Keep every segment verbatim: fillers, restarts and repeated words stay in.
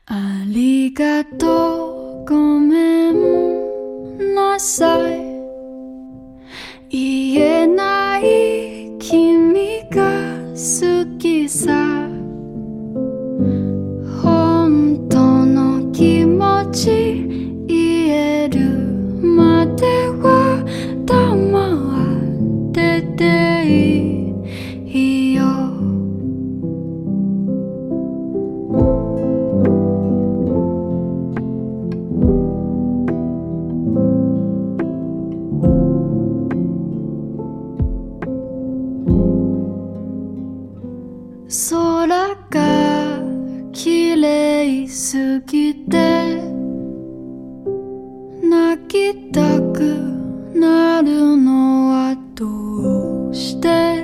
ありがとう、ごめんなさい。言えない君が好きさ。本当の気持ち言えるまでは黙ってていいよ。空が綺麗すぎて泣きたくなるのはどうして。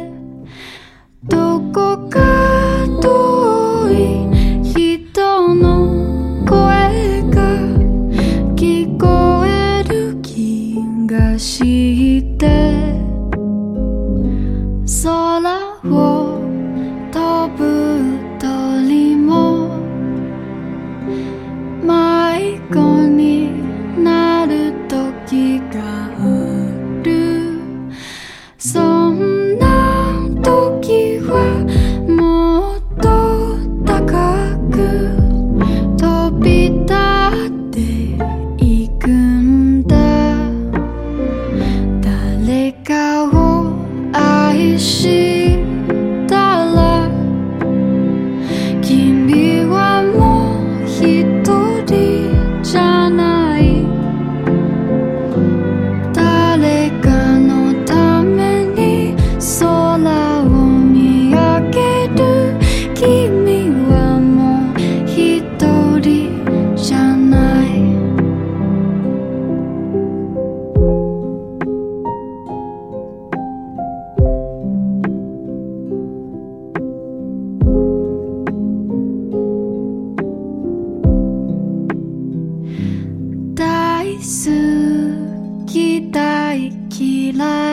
どこか遠い人の声が聞こえる気がして空を飛ぶ鳥も迷子になる時がある。そんな時はもっと高く飛び立っていくんだ。誰かを愛したら君はもう一人じゃない。誰かのために空を見上げる君はもう一人じゃない。大好き大嫌い